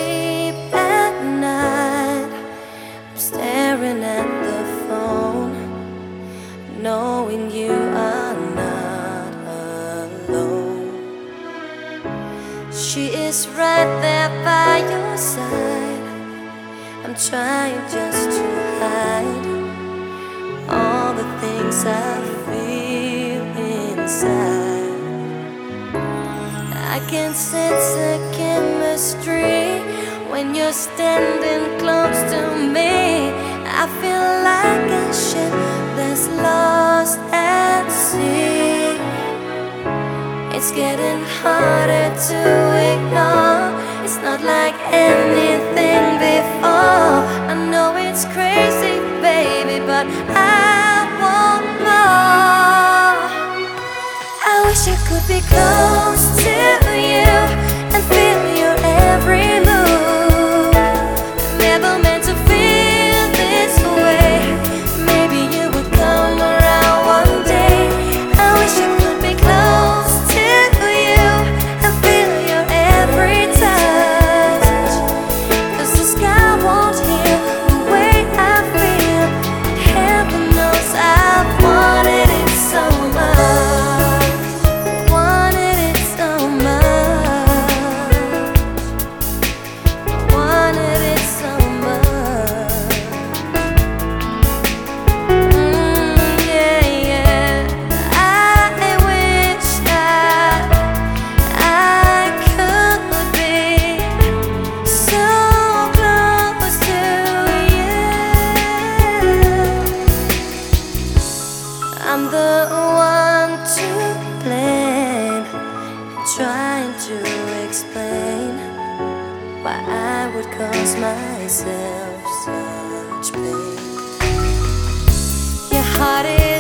sleep at night. I'm staring at the phone, knowing you are not alone. She is right there by your side. I'm trying just to hide all the things I feel inside. I can sense the chemistry when you're standing close to me. I feel like a ship that's lost at sea. It's getting harder to ignore. It's not like anything before. I know it's crazy, baby, but I want more. I wish I could be close to you and feel your every move. Never meant to feel this way. Maybe you would come around one day. I wish I could be close to you and feel your every touch. 'Cause the sky won't heal the way I feel. Heaven knows I've wanted it so much. Wanted it so much. Wanted it so much. Yeah, yeah. I wish that I could be so close to you. I'm the one to blame, trying to explain why I would cause myself such pain. Your heart is